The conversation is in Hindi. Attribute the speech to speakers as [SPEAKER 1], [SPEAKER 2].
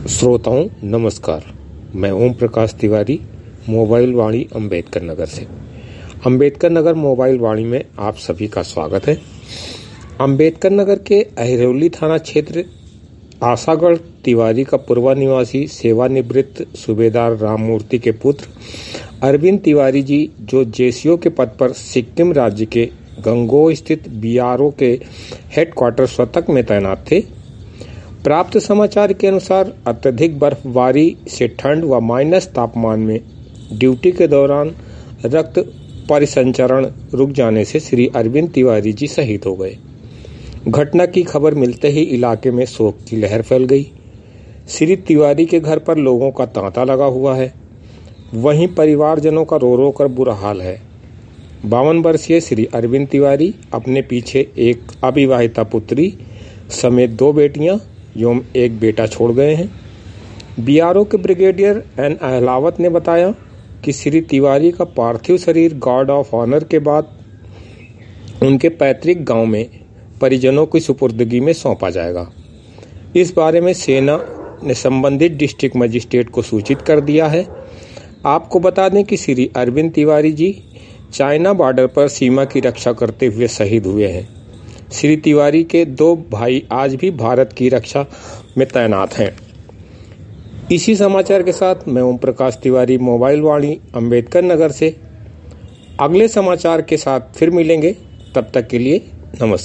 [SPEAKER 1] श्रोताओं नमस्कार। मैं ओम प्रकाश तिवारी मोबाइल वाणी अंबेडकर नगर से। अंबेडकर नगर मोबाइल वाणी में आप सभी का स्वागत है। अंबेडकर नगर के अहिरौली थाना क्षेत्र आशागढ़ तिवारी का पूर्व निवासी सेवानिवृत्त सूबेदार राममूर्ति के पुत्र अरविंद तिवारी जी, जो जेसीओ के पद पर सिक्किम राज्य के गंगोह स्थित बीआरओ के हेडक्वार्टर स्वतक में तैनात थे। प्राप्त समाचार के अनुसार अत्यधिक बर्फबारी से ठंड व माइनस तापमान में ड्यूटी के दौरान रक्त परिसंचरण रुक जाने से श्री अरविंद तिवारी जी शहीद हो गए। घटना की खबर मिलते ही इलाके में शोक की लहर फैल गई। श्री तिवारी के घर पर लोगों का तांता लगा हुआ है, वहीं परिवारजनों का रो रो कर बुरा हाल है। 52 वर्षीय श्री अरविंद तिवारी अपने पीछे एक अविवाहिता पुत्री समेत 2 बेटियां एवं 1 बेटा छोड़ गए हैं। बीआरओ के ब्रिगेडियर एन अहलावत ने बताया कि श्री तिवारी का पार्थिव शरीर गार्ड ऑफ ऑनर के बाद उनके पैतृक गांव में परिजनों की सुपुर्दगी में सौंपा जाएगा। इस बारे में सेना ने संबंधित डिस्ट्रिक्ट मजिस्ट्रेट को सूचित कर दिया है। आपको बता दें कि श्री अरविंद तिवारी जी चाइना बॉर्डर पर सीमा की रक्षा करते हुए शहीद हुए हैं। श्री तिवारी के 2 भाई आज भी भारत की रक्षा में तैनात हैं। इसी समाचार के साथ मैं ओम प्रकाश तिवारी मोबाइल वाणी अंबेडकर नगर से। अगले समाचार के साथ फिर मिलेंगे, तब तक के लिए नमस्कार।